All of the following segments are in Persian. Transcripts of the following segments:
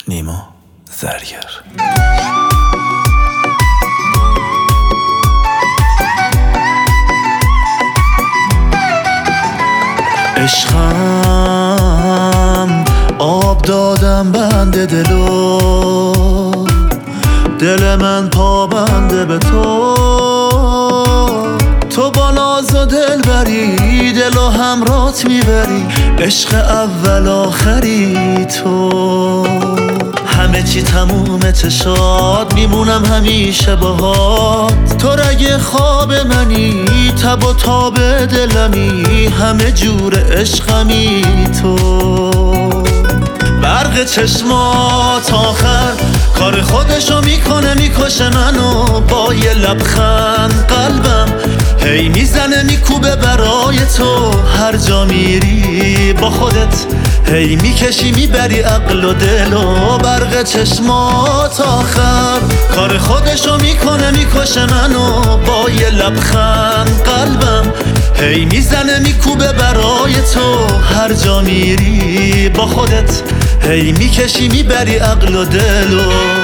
نیما زرگر. عشقم آب دادم بنده دلو، دل من پابنده به تو. تو با ناز و دل بری، دل و همرات میبری، عشق اول آخری تو. همه چی تمومه چشات، میمونم همیشه باهات. تو رگ خواب منی، تب و تاب دلمی، همه جور عشقمی تو. برق چشمات آخر کار خودشو میکنه، میکشه منو با یه لبخند. قلبم هی میزنه میکوبه برای تو، هر جا میری با خودت هی میکشی میبری عقل و دل. و برق چشمات آخر کار خودشو میکنه، میکشه منو با یه لبخند. قلبم هی میزنه میکوبه برای تو، هر جا میری با خودت هی میکشی میبری عقل و دل.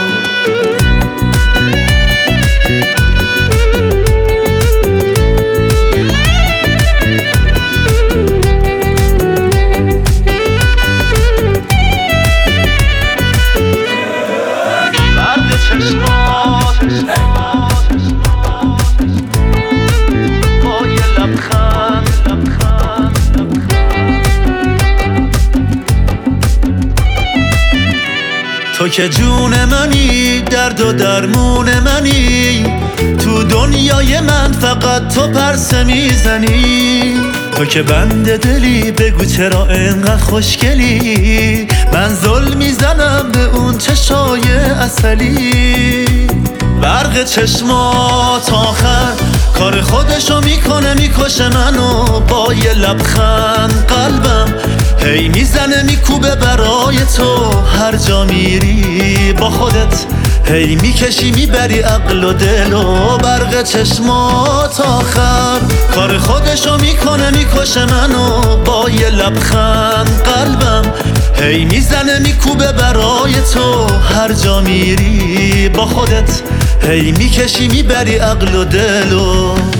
تو که جون منی، درد و درمون منی، تو دنیای من فقط تو پرسه میزنی. تو که بنده دلی، بگو چرا اینقدر خوشگلی، من ظلم میزنم به اون چشای عسلی. برق چشمات آخر کار خودشو میکنه، میکشه منو با یه لبخند. قلبم هی میزنه میکوبه برای تو، هر جا میری با خودت هی میکشی میبری عقل و دل. و برق چشمات آخر کار خودشو میکنه، میکشه منو با یه لبخند. قلبم هی میزنه میکوبه برای تو، هر جا میری با خودت هی میکشی میبری عقل و دل.